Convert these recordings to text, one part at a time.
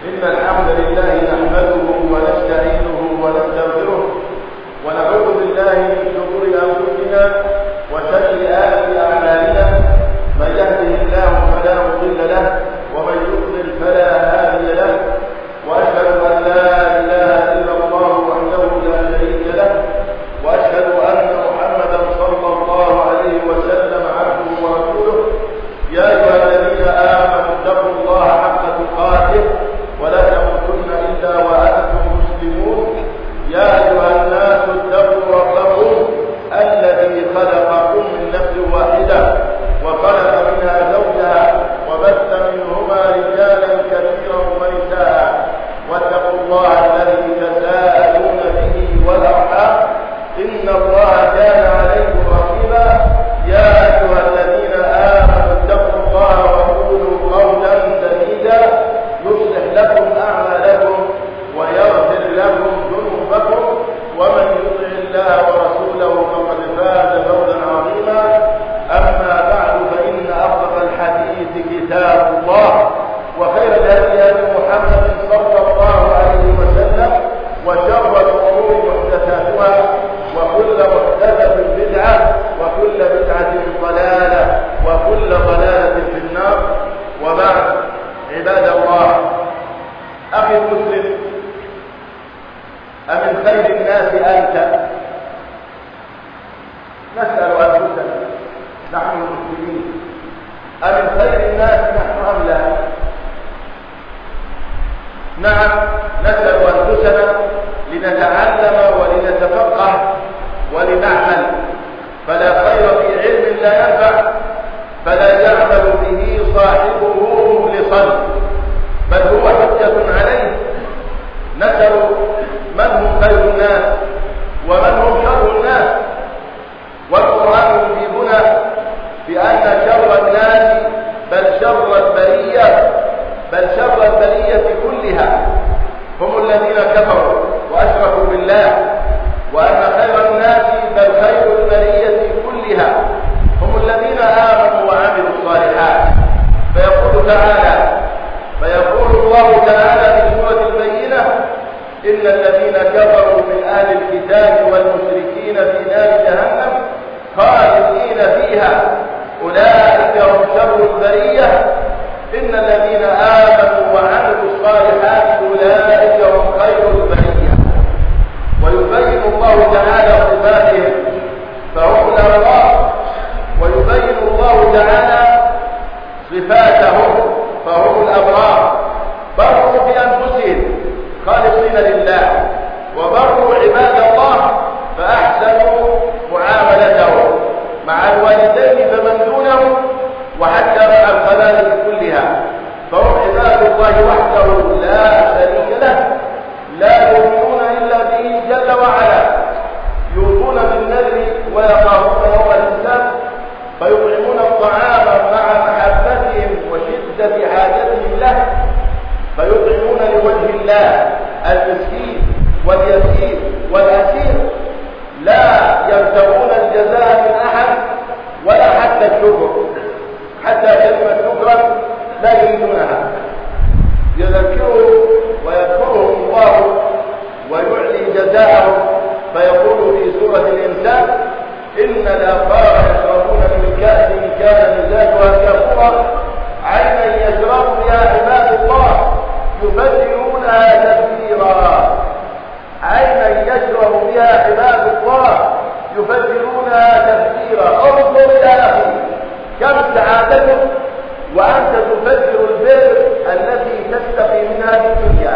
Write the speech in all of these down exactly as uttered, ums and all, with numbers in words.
إن الحمد لله نحمده ونستعينه ونستغفره ونعوذ بالله من شرور أنفسنا وسيئات أعمالنا. من يهده الله فلا مضل له ومن يضلل فلا هادي له، وأشهد أن لا إله إلا الله وحده لا شريك له، وأشهد أن محمدا صلى الله عليه وسلم عبده ورسوله. يا أيها الذين آمنوا اتقوا الله حق تقاته ولا تموتن إلا وأنتم مسلمون. يا أيها الناس اتقوا ربكم الذي خلقكم من نفس واحدة وخلق منها زوجها وبث منهما رجالا كثيرا ونساء، واتقوا الله الذي تساءلون به والأرحام إن الله كان عليكم رقيبا. يا أيها الذين آمنوا اتقوا الله وقولوا قولا سديدا يصلح لكم أعمالكم ويغفر لكم ذنوبكم، ومن يطع الله ورسوله فقد فاز فوزا عظيما. أما بعد، فإن أصدق الحديث كتاب الله، وخير الهدي هدي محمد صلى الله عليه وسلم، وشر الأمور محدثاتها، وكل محدثة بدعة، وكل بدعة ضلالة، وكل ضلالة في النار. وبعد، عباد الله، أخي المسلم، أمن خير الناس أنت؟ نسأل أنفسنا نحن المسلمين، أمن خير الناس نحن أم لا؟ نعم، نسأل أنفسنا لنتعلم ولنتفقه ولنعمل، فلا خير في علم لا ينفع فلا يعمل به صاحبه مخلصا، بل هو حجة عليه. نسأل من هم خير الناس ومن هم شر الناس، والقرآن يجيبنا بأن شر الناس بل شر البرية بل شر البرية كلها هم الذين كفروا وأشركوا بالله، وأن خير الناس بل خير البرية كلها هم الذين آمنوا وعملوا الصالحات. فيقول تعالى فيقول الله تعالى في سورة البينة: إن الذين كفروا من أهل الكتاب والمشركين في نار جهنم خالدين فيها أولئك هم شر البرية. إن الذين آمنوا وعملوا الصالحات أولئك هم خير البرية. ويبين الله تعالى صفاتهم فهم الأبرار، ويبين الله تعالى صفاتهم فهم الأبرار. بروا بأنفسهم خالصين لله، وبروا عباد الله فأحسنوا معاملتهم مع الوالدين فمن دونهم، وحتى مع الخلائق كلها، فهم عباد الله وحده لا شريك له، لا يؤمنون إلا به جل وعلا، يوفون بالنذر ويخافون يوم الحساب، فيطعمون الطعام مع محبتهم وشدة حاجتهم له، فيطعمون لوجه الله المسكين واليتيم والأسير، لا يبتغون الجزاء من أحد ولا حتى الشكر، حتى كلمة شكرا لا يريدونها. يذكرهم ويذكرهم الله ويعلي جزاءهم، فيقول في سورة الإنسان: إن الأبرار يشربون من كأس كان مزاجها كافورا عينا يشرب بها عباد الله يبدلونها تبديرا. عينا يشرب بها عباد الله يبدلونها تبديرا. انظر يا أخي كم سعادتك وأنت تفجر البر التي تستقي منها في الدنيا،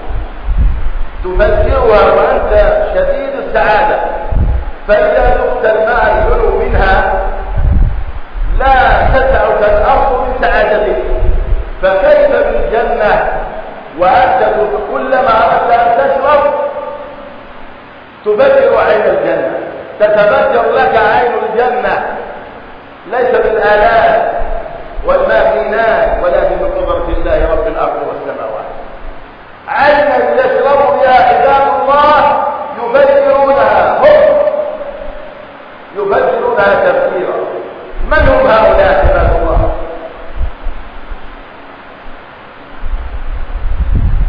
تفجرها وأنت شديد السعادة، فإذا ذقت الماء يلو منها لا تسعك الأرض من سعادتك، فكيف بالجنة وأنت كلما أردت أن تشرب تبدر عين الجنة، تتبدر لك عين الجنة، ليس بالآلات والماكينات ولكن بقدرة الله رب الأرض والسماوات. عينا يشرب يا عباد الله يبدرونها، هم يبدرونها تبديرا. من هم هؤلاء عباد الله؟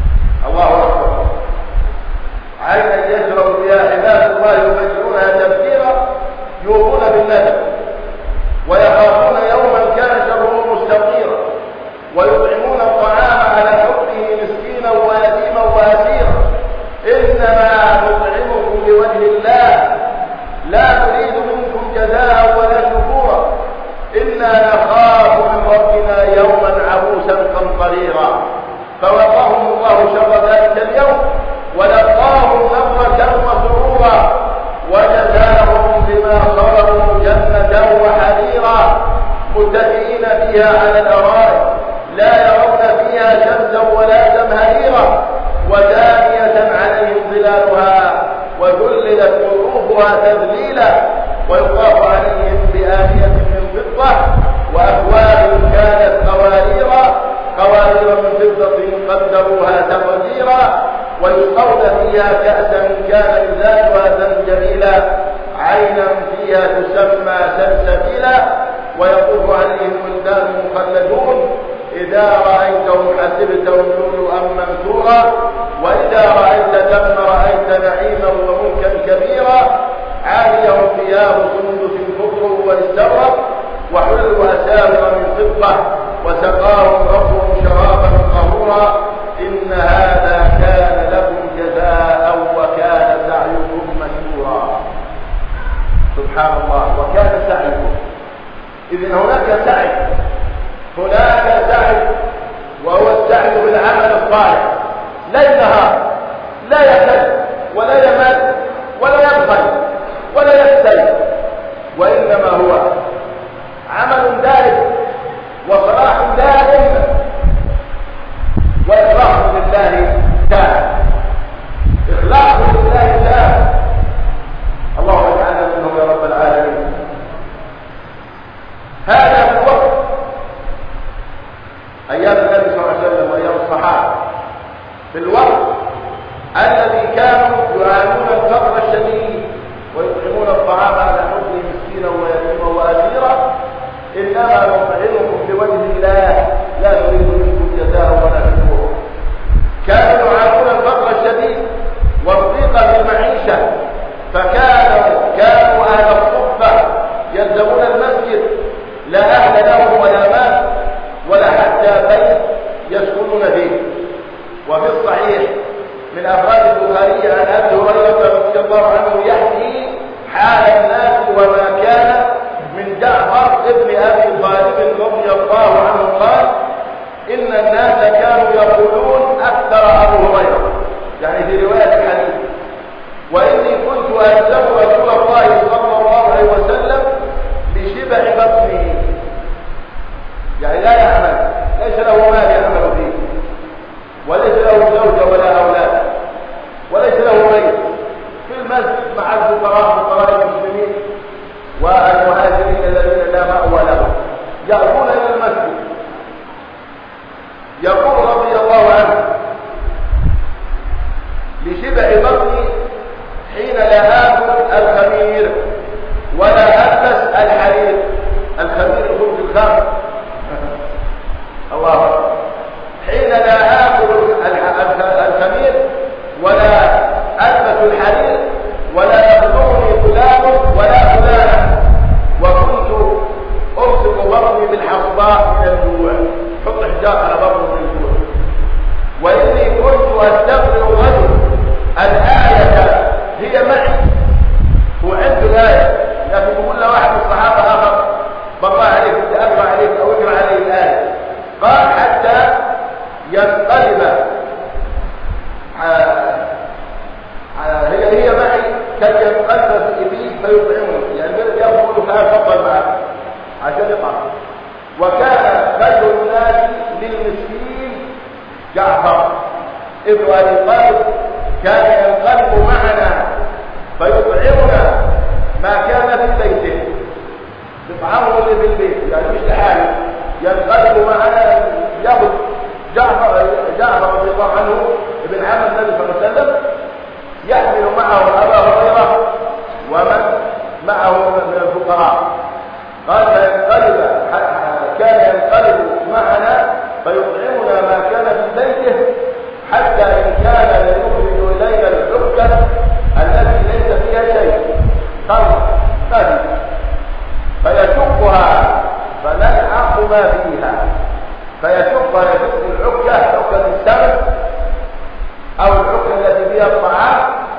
الله شر ذلك اليوم ولقاهم نضرة وسرورا وجزاهم بما صبروا جنة وحريرا متكئين فيها على الأرائك لا يرون فيها شمسا ولا زمهريرا ودانية عليهم ظلالها وذللت قطوفها تذليلا ويطاف عليهم بآنية من فضة وأكواب كانت قواريرا قوارير من فضة قدروها تقديرا ويسقون فيها كأسا كان مزاجها زنجبيلا عينا فيها تسمى سلسبيلا ويطوف عليهم ولدان مخلدون إذا رأيتهم حسبتهم لؤلؤا منثورا وإذا رأيت ثم رأيت نعيما وملكا كبيرا عاليهم ثياب سندس خضر واستبرق وحلوا أساور من فضة وسقاهم ربهم شرابا طهورا إن هذا كان لكم جزاء وكان سعيكم مشكورا. سبحان الله. وكان سعيكم، إذن هناك سعي، هناك سعي وهو السعي بالعمل الصالح ليل نهار لا يخل ولا يمل ولا يبخل ولا يكسل، وإنما هو عمل دائم وصلاح دائم وإخلاص لله تام، إخلاص لله تام. اللهم اجعلنا منهم يا رب العالمين. هذا في الوقت أيام النبي صلى الله عليه وسلم وأيام الصحابة، في الوقت الذي كانوا يعانون الفقر الشديد ويطعمون الطعام على حبه مسكينا ويتيما وأسيرا، إنما نطعمكم لوجه الله لا نريد منكم جزاء ولا شكورا. كانوا يعانون الفقر الشديد والضيق في المعيشة، فكانوا كانوا أهل الصفة يلزمون المسجد لا أهل لهم ولا مال ولا حتى بيت يسكنون فيه. وفي الصحيح من أفراد البخاري عن أبي هريرة رضي الله عنه يحكي حال الناس وما كان من جعفر ابن أبي طالب رضي الله عنه قال إن الناس كانوا يقولون أكثر أبو هريرة، يعني في رواية الحديث، وإني كنت ألزم رسول الله صلى الله عليه وسلم بشبع بطنه، يعني لا يعمل، ليس له مال يعمل فيه، وليس له زوجة ولا أولاد، وليس له بيت، في المسجد مع الفقراء فقراء المسلمين والمهاجرين الذين لا مأوى لهم يأتون إلى المسجد. يقول رضي الله عنه لشبع بطني حين لا آكل الخمير ولا ألبس الحرير. الخمير الخبز الخام الله أكبر. حين لا آكل الخمير ولا ألبس الحرير ولا يخدمني فلان ولا فلانة، وكنت أرسل بطني بالحصباء من الجوع، حط حجار على بطني من الجوع. وإني كنت أستغفر الرجل الآية هي معي، هو عنده الآية، لكن يقول له واحد من الصحابة آخر بالله عليك أنت أقرأ عليك أو اقرأ عليه الآية، قال حتى ينقلب هي هي معي كي ينقلب إبليس فيطعمني، يعني يقول تعال تفضل معك عشان يطعم. وكان خير الناس للمسكين جعفر ابن أبي طالب، كان ينقلب معنا فيطعمنا ما كان في بيته، يطعمه اللي في البيت، يعني مش لحاله، ينقلب معنا ياخذ جعفر جعفر رضي الله عنه ابن عم النبي صلى الله عليه وسلم، يحمل معه أبا هريرة ومن معه من الفقراء. قال فينقلب كان ينقلب معنا فيطعمنا ما كان في بيته، حتى إن كان ليخرج إلينا الحكة التي ليس فيها شيء قال هذه فيشقها فنلحق ما فيها، فيشقها يشق الحكة حكة السمك أو الحكة التي فيها الطعام،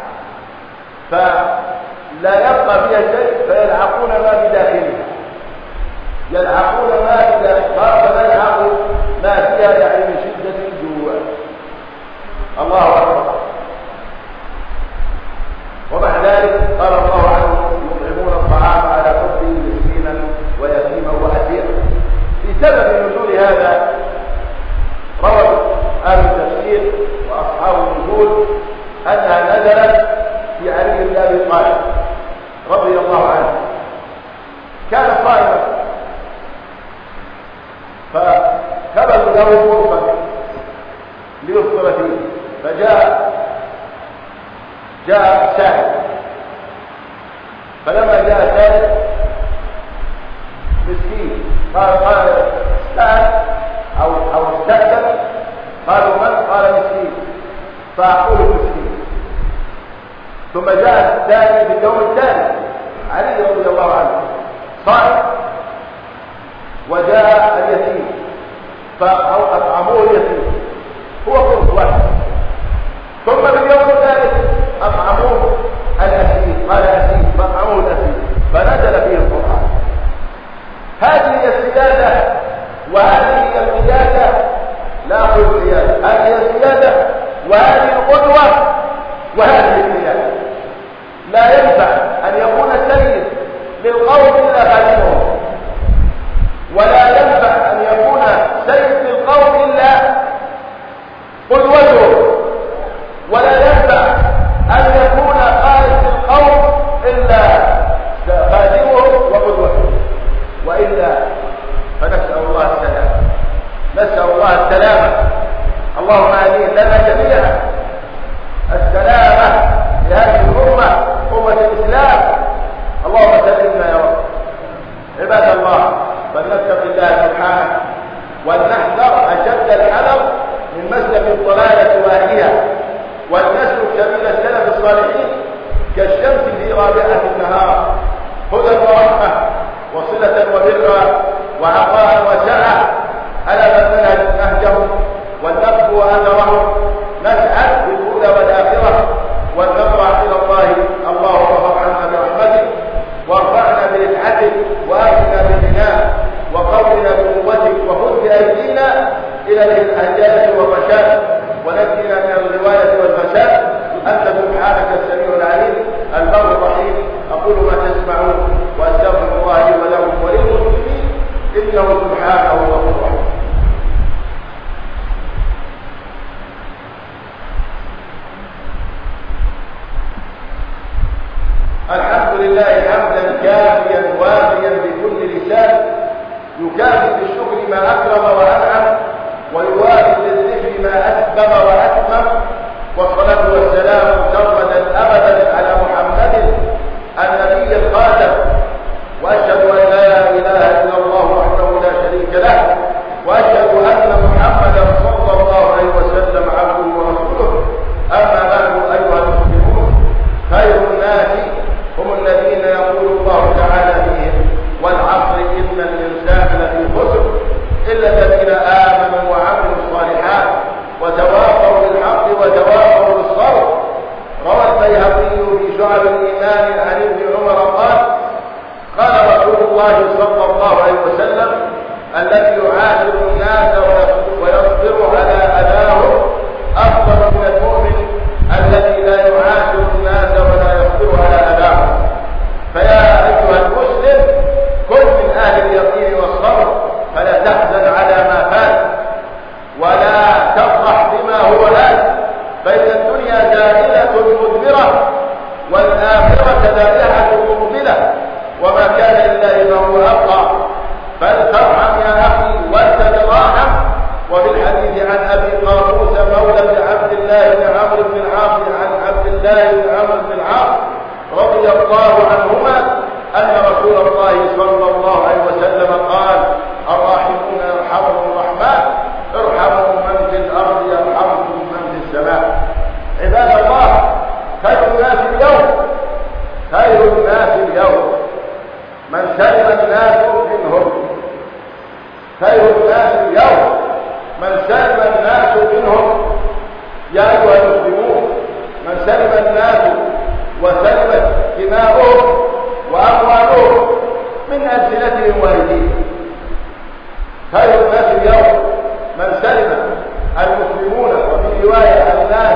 فلا يبقى فيها شيء فيلحقون ما بداخلها، يلحقون ما بداخلها فنلحق ما فيها، يعني من شدة الجوع. الله أكبر. ومع ذلك قال الله عنهم يطعمون الطعام على حبه مسكينا ويتيما واسيرا. في سبب نزول هذا روى اهل التفسير واصحاب النزول انها نزلت في علي بن ابي طالب رضي الله عنه. كان صائما فكبروا له غرفه ليفطر فيه، فجاء جاء سائل، فلما جاء سائل مسكين قال قال استأذن او او استأذن، قالوا من؟ قال مسكين، فأعطوه مسكين. ثم جاء الثاني في اليوم الثاني علي رضي الله عنه صائم، وجاء اليتيم فأطعموه اليتيم، هو قرص واحد. ثم في اليوم الثالث أطعموه الأسير، قال أسير فأطعموه الأسير، فنزل فيه القرآن. هذه هي السيادة وهذه هي القيادة، لا أقول القيادة، هذه هي السيادة وهذه القدوة وهذه القيادة. لا ينفع أن يكون السيد للقوم إلا خادمهم، ولا ينفع أن يكون سيد للقوم إلا قدوته، ولا ينفع أن يكون قائد القوم إلا خادمه وقدوته، وإلا فنسأل الله السلامة. نسأل الله السلامة. اللهم آمين لنا جميعا السلامة لهذه الأمة، أمة الإسلام. اللهم سلمنا يا رب. عباد الله، فلنتق الله سبحانه ولنحذر أشد الحذر من مسلك الضلالة وأهلها، ولنسلك سبيل السلف الصالحين كالشمس في رابعة النهار، هدى ورحمة وصلة وبرا وعطاء وسعة. ألا فلننهج نهجهم ولنقبو أثرهم، نسعد بالأولى والآخرة، ونضرع إلى الله. اللهم ارفع عنا برحمتك، وارفعنا برفعتك، وآتنا بالغناء، وقونا بقوتك، وخذ بأيدينا إلى الهداية والرشاد، ونجنا من الغواية والفساد. أنت سبحانك السميع العليم البر الرحيم. أقول ما تسمعون وأستغفر الله لي ولكم وللمسلمين، إنه سبحانه غفور رحيم. الحمد لله حمدا كافيا وافيا بكل لسان، يكافئ بالشكر ما أكرم وأنعم، ويوافي بالذكر ما أسبغ وأتمم. والصلاة والسلام سرمدا أبدا على محمد النبي الخاتم، وأشهد أن لا إله إلا الله وحده لا شريك له، وأشهد أن محمدا صلى الله عليه وسلم عبده ورسوله. أما بعد أيها المسلمون، خير الناس هم الذين يقول الله تعالى فيهم: والعصر إن الإنسان لفي خسر إلا الذين آمنوا وعملوا الصالحات وتواصوا بالحق وتواصوا بالصبر. روى البيهقي في شعب الإيمان عن ابن عمر قال: قال رسول الله صلى الله عليه وسلم: الذي يعاشر الناس ويصبر على أذاهم أفضل من المؤمن الذي لا يعاشر الناس ولا يصبر على أذاهم. فيا أيها المسلم، كن من أهل اليقين والصبر، فلا تحزن على ما فات، ولا تفرح بما هو آت، فإن الدنيا زائلة مدبرة، والآخرة زائحة مقبلة، وما كان لله فهو أبقى. فلترحم يا أخي ولتتراحم. وفي الحديث عن أبي قابوس مولى بن عبد الله بن عمرو بن العاص عن عبد الله بن عمرو بن العاص رضي الله عنهما أن رسول الله صلى الله عليه وسلم قال: الراحمون يرحمهم الرحمن، ارحموا من في الأرض يرحمكم من في السماء. عباد الله، خير الناس اليوم خير الناس اليوم من سلم الناس منهم. خير الناس اليوم من سلم الناس منهم. يا أيها المسلمون، من سلم الناس وسلمت دماؤهم وأموالهم من ألسنتهم وأيديهم. خير الناس اليوم من سلم المسلمون، وفي رواية الناس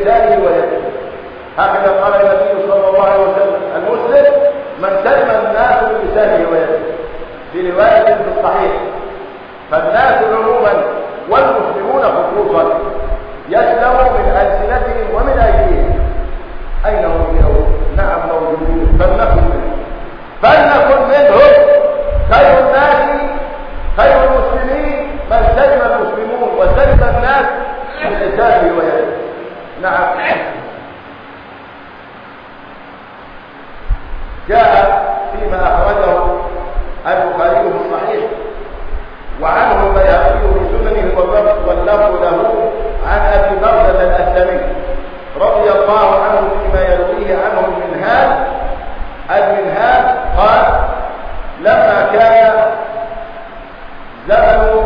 بلسانه ويده. هكذا قال النبي صلى الله عليه وسلم: المسلم من سلم الناس بلسانه ويده، في رواية في الصحيح. فالناس عموما والمسلمون خصوصا يسلموا من ألسنتهم ومن أيديهم. أين هم اليوم؟ نعم موجودين، فلنكن منهم فلنكن منهم. خير الناس خير المسلمين من سلم المسلمون وسلم الناس بلسانه ويده. نعم. جاء فيما أخرجه البخاري في الصحيح وعنه البيهقي في سننه واللفظ له عن أبي بردة الأسلمي رضي الله عنه فيما يرويه عنه المنهال المنهال قال: لما كان زمن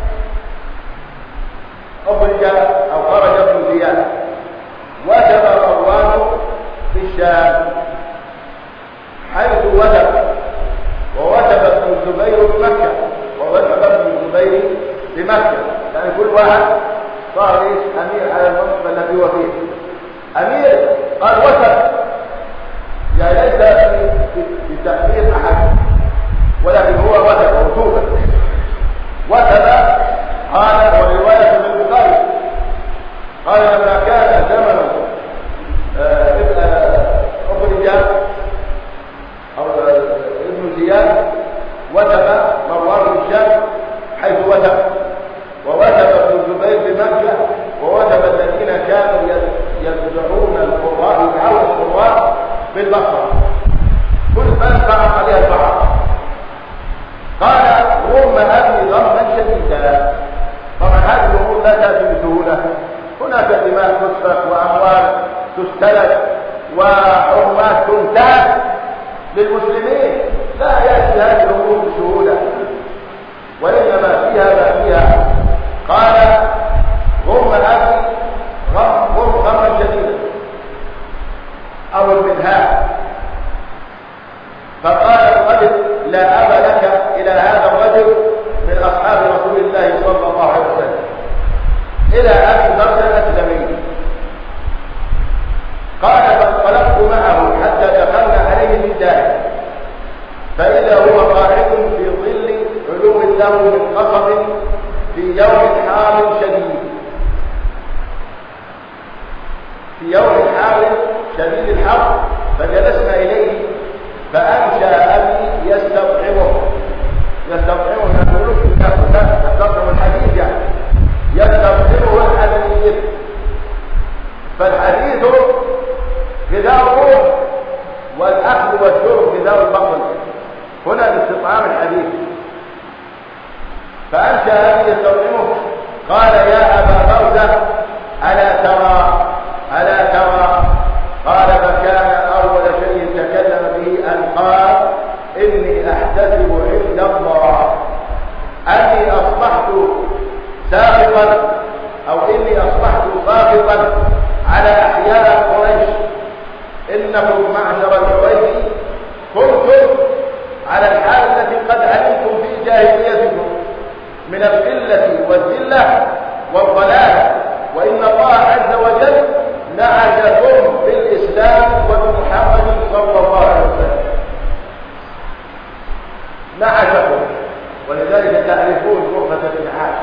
أخرج أو خرج ابن زياد وجب مروان في الشام حيث وجب ووجب ابن الزبير بمكة ووجب ابن الزبير بمكة، يعني كل واحد صار ايش امير على المنصب الذي هو فيه. امير قال وجب، يعني ليس بتأثير احد ولكن هو وجب وجوبا. وجب قال ورواية من البخاري قال: لما كان زمن أخرج أو ابن زياد وجب مروان الشام حيث وجب ووجب ابن الزبير بمكة ووجب الذين كانوا يزرعون القراء يدعون القراء بالبصرة كل من قام عليها البعض. قال: رغم أبي ضربا شديدا. طبعا هذه الأمور لا تأتي بسهولة، هناك دماء تسفك وأموال تستلف وحرمات تنتهك للمسلمين، لا يأتي هذه الأمور بسهولة وإنما فيها ما فيها. قال: غم أبي غم غما شديدا أو المنهاج. فقال الرجل: لا أب لك إلى هذا الرجل من أصحاب رسول الله صلى الله عليه وسلم إلى أبي بردة الأسلمي. قال: فانطلقت معه حتى دخلنا عليه في الدار فإذا هو قاعد في ظل علو له من قصب في يوم حار شديد في يوم حار شديد الحر. فجلسنا إليه فأنشأ أبي يستطعمه يستطعمه نقول يستطعم الحديث، يعني يستطعمه الحديث. فالحديث غذاء الروح والأكل والشرب غذاء البطن، هنا باستطعام الحديث. فأنشأ أبي يستطعمه قال: يا أبا بردة ألا ترى ألا ترى قال: فكان أول شيء تكلم به أن قال: إني أحتسب عند الله أني أصبحت ساخطا أو إني أصبحت ساخطا على أحياء قريش. إنكم معشر الحويري كنتم على الحال التي قد علمتم في جاهليتكم من القلة والذلة والضلال، وإن الله عز وجل نعتكم بالإسلام وبمحمد صلى الله عليه وسلم، نعتكم. ولذلك تعرفون غرفة الإنعاش،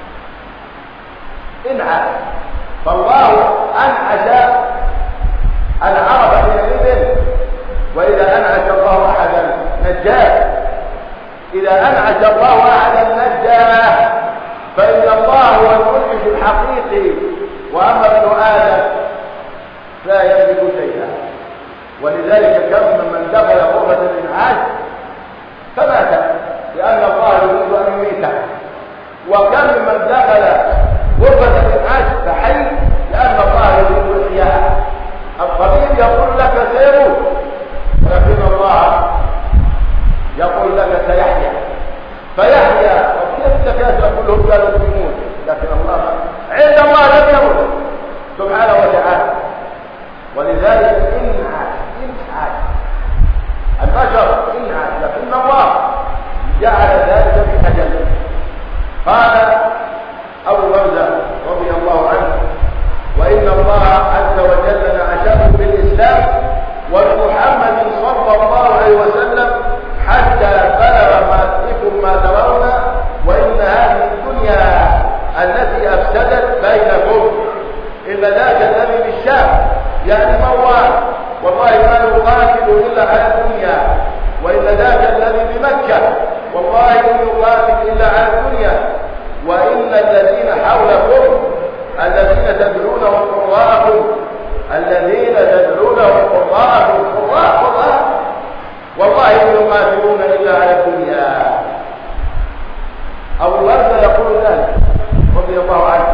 انعش. فالله أنعش العرب حينئذ، وإذا أنعش الله أحدا نجاه. إذا أنعش الله أحدا نجاه، فإن الله هو المنعش الحقيقي، وأما ابن آدم لا يملك شيئا. ولذلك كم من دخل غرفة الإنعاش فمات لأن الله يريد أن يميته، وكم من دخل غرفة الإنعاش فحي لأن الله يريد إحياءه. الطبيب يقول لك سيموت، ولكن الله يقول لك سيحيا فيحيا. وكيف الدكاترة كلهم قالوا يموت، لكن الله عند الله لم يموت سبحانه وتعالى. ولذلك انعاش انعاش البشر انعاش، لكن الله جعل ذلك في أجل. قال أبو بردة رضي الله عنه: يعني موال. والله ما يقاتل إلا على الدنيا، وإن ذاك الذي بمكة والله لم يقاتل إلا على الدنيا. وإن الذين حولكم الذين تدعونهم قراءكم الذين تدعونهم قراءكم قراء قراء والله لا يقاتلون إلا على الدنيا. أبو الوردة يقول ذلك رضي الله عنه.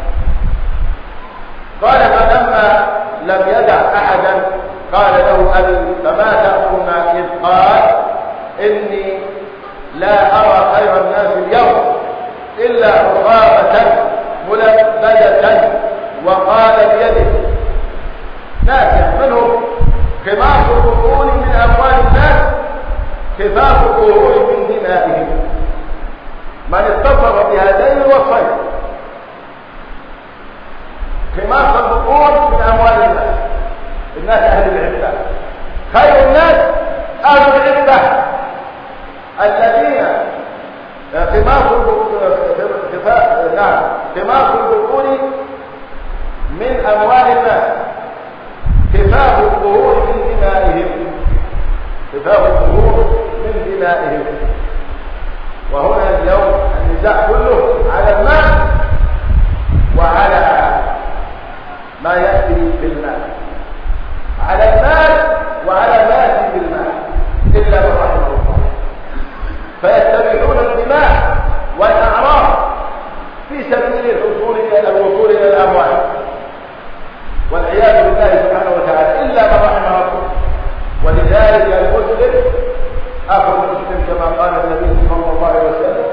قال فلما لم يدع أحدا قال له أبي فما تأمرنا؟ إذ قال إني لا أرى خير الناس اليوم إلا رقابة ملبدة وقال بيده ناس منهم خماس البطون من أموال الناس كفاف الظهور من دمائهم. من اتصف بهذين الوصفين خماس البطون من أموال الناس، الناس أهل العفة، خير الناس أهل العفة الذين خماس نعم خماس البطون من أموال الناس كفاف الظهور من دمائهم كفاف الظهور من دمائهم. وهنا اليوم النزاع كله على المال وعلى ما يأتي بالمال، على المال وعلى ما يأتي بالمال إلا من رحمه الله. فيتبعون الدماء والأعراض في سبيل الوصول إلى الوصول إلى الأموال والعياذ بالله سبحانه وتعالى إلا من رحمه الله. ولذلك المسلم أخو المسلم كما قال النبي صلى الله عليه وسلم.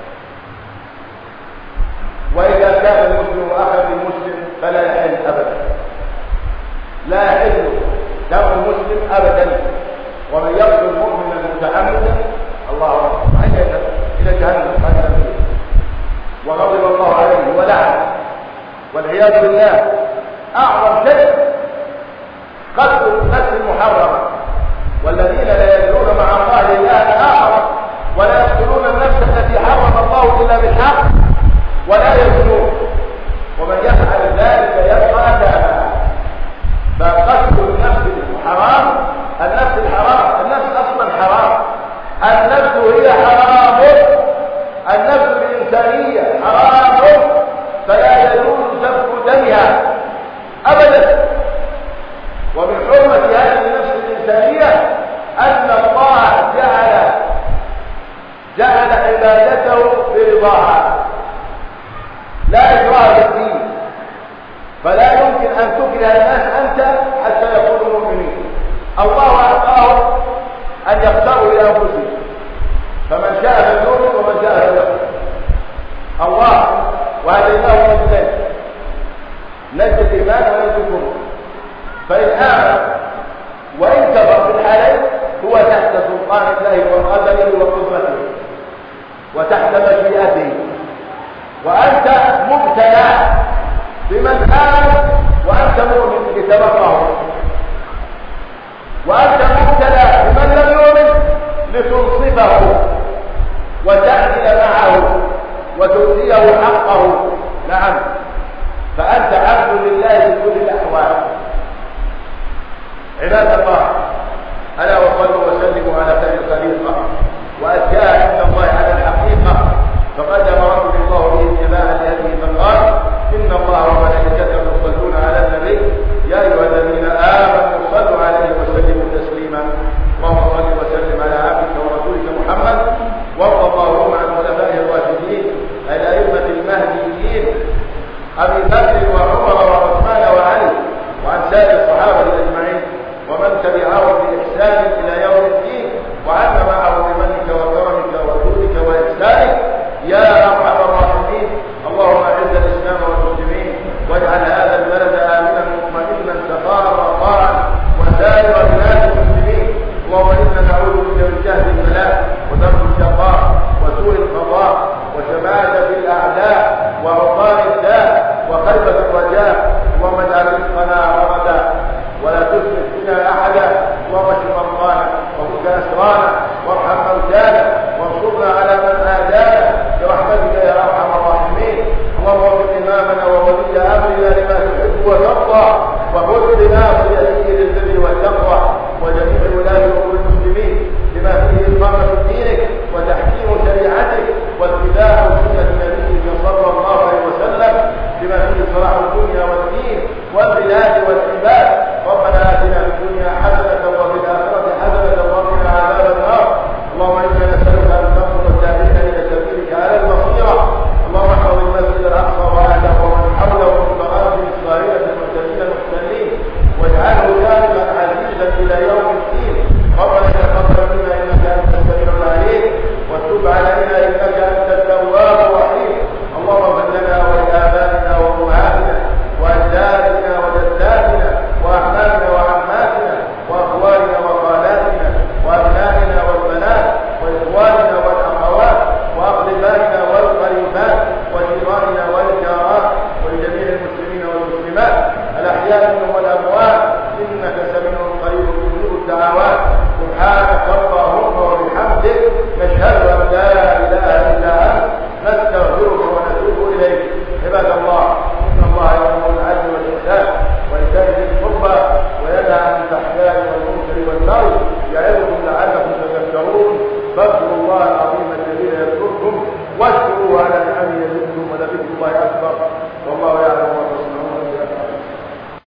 وإذا كان المسلم أخا للمسلم فلا يحل أبدا، لا يحل دم المسلم أبدا. ومن يقتل مؤمنا متعمدا الله أكبر إلى جهنم وغضب الله عليه ولعنه والعياذ بالله. أعظم شيء قتل النفس المحرمة، والذين لا يدعون مع الله إلها آخر ولا يقتلون النفس التي حرم الله إلا بالحق ولا يزنون، ومن يفعل ذلك يلقى أثاما. فقتل النفس الحرام، النفس الحرام، النفس أصلا حرام، النفس هي حرام، النفس الإنسانية حرام، فلا يجوز سفك دمها أبدا. ومن حرمة هذه النفس الإنسانية أن الله جعل جعل عبادته برضاها، لا إكراه في الدين. فلا يمكن أن تكره الناس أنت حتى يكونوا مؤمنين. الله أعطاهم أن يختاروا لأنفسهم، فمن شاء فليؤمن ومن شاء فليكفر. الله وهديناه نجدين، نجد الإيمان ونجد الكفر. فإن آمن وإن كفر في الحالين هو تحت سلطان الله وقدره وقدرته وتحت مشيئته. وأنت مبتلى بمن آمن وأنت مؤمن لتبقاه، وأنت مبتلى بمن لم يؤمن لتنصفه وتعدل معه وتؤتيه حقه. نعم، فأنت عبد لله في كل الأحوال. عباد الله، ألا وصلوا وسلموا على خير خليقة وأزكاها عند الله على الحقيقة. فقد أمركم الله باتباع لهذه من قال إن الله وملائكته يصلون على النبي يا أيها الذين آمنوا صلوا عليه وسلموا تسليما. اللهم صل وسلم على عبدك ورسولك محمد، وارض اللهم عن خلفائه الراشدين الأئمة المهديين أبي بكر وعمر وعثمان وعلي، وعن سائر الصحابة أجمعين ومن تبعهم بإحسان إلى يوم الدين، وعنا معه بمنك وكرمك كل ناصر يسير للبر والتقوى وجميع ولاة امور المسلمين بما فيه اقامه دينك وتحكيم شريعتك واتباع سنه نبيك صلى الله عليه وسلم بما فيه صلاح الدنيا والدين والبلاد والعباد. ربنا اتنا في الدنيا حسنه وفي الاخره حسنه وقنا عذاب النار. اللهم انا نسالك ان تنصر الداعين الى سبيلك على البصيره. اللهم احفظ المسجد الاقصى واهله ومن حوله من براءه الظاهره المعتدين المحتلين واجعله كاملا عزيزا الى يوم الدين. ربنا تقبل منا انك انت السميع العليم وتب علينا انك انت التواب الرحيم. اللهم اغفر لنا ولابائنا وامهاتنا واجدادنا وجداتنا واعمامنا وعماتنا واخواننا وخالاتنا وابنائنا والبنات واخواننا والاخوات واقربائنا والقريبات وجيراننا والجارات ولجميع المسلمين والمسلمات الاحياء منهم والاموات انك سميع قريب مجيب الدعوات. سبحانك اللهم وبحمدك نشهد ان لا اله الا انت نستغفرك ونتوب اليك. عباد الله ان الله يامر بالعدل والاحسان وايتاء ذي القربى وينهى عن الفحشاء والمنكر والبغي يعظكم لعلكم تذكرون. فاذكروا الله العظيم الجليل